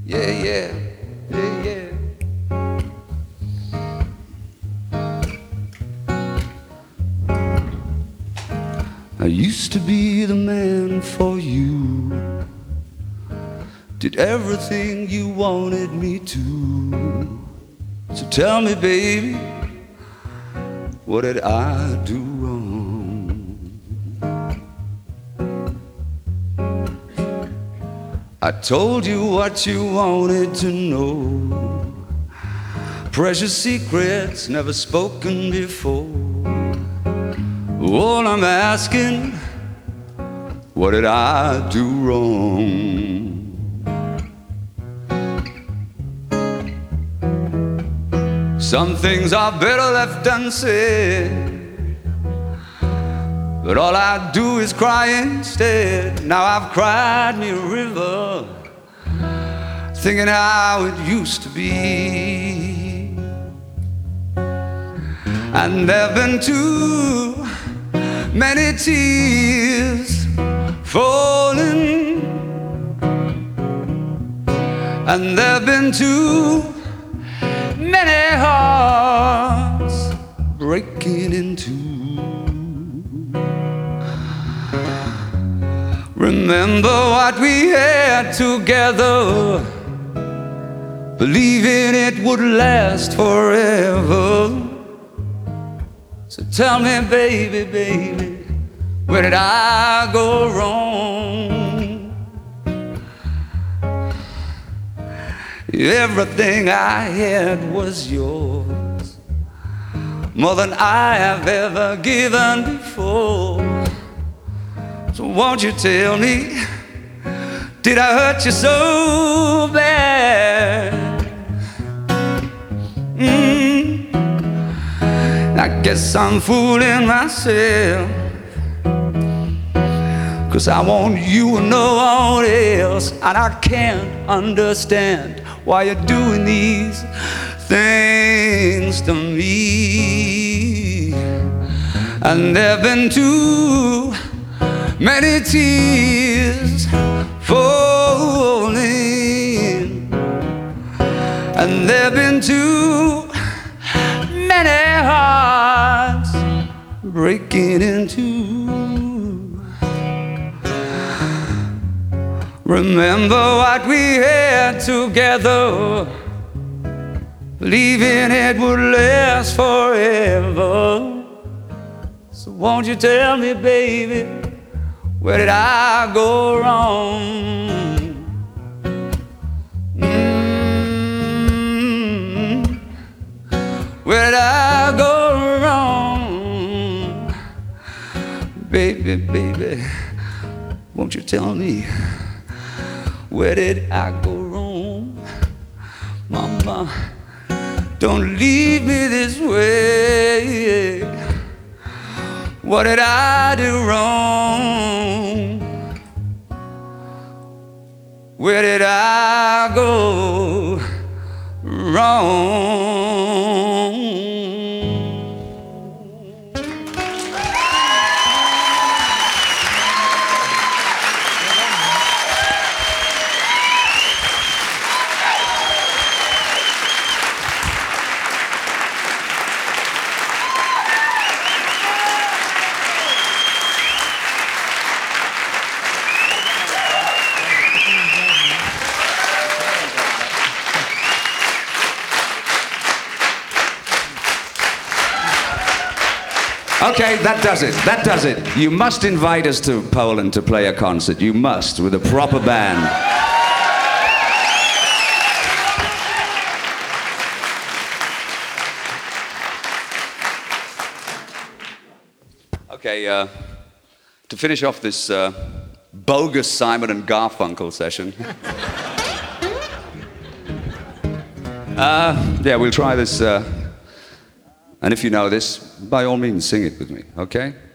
Yeah, yeah, yeah, yeah. I used to be the man for you, did everything you wanted me to. So tell me, baby, what did I do wrong? I told you what you wanted to know, precious secrets never spoken before. All I'm asking, what did I do wrong? Some things are better left unsaid, but all I do is cry instead. Now I've cried me a river, thinking how it used to be. And there've been too many tears falling, and there've been too many hearts breaking in two. Remember what we had together, believing it would last forever. So tell me, baby, baby, where did I go wrong? Everything I had was yours, more than I have ever given before. So won't you tell me, did I hurt you so bad? I guess I'm fooling myself, 'cause I want you and no one else. And I can't understand why you're doing these things to me. And there've been too many tears falling, and there've been too many hearts breaking in two. Remember what we had together, believing it would last forever. So won't you tell me, baby, where did I go wrong? Where did I go wrong? Baby, baby, won't you tell me, where did I go wrong? Mama, don't leave me this way. What did I do wrong? Where did I go wrong? Okay, that does it. That does it. You must invite us to Poland to play a concert. You must, with a proper band. Okay, to finish off this bogus Simon and Garfunkel session. Yeah, we'll try this. And if you know this, by all means, sing it with me, okay?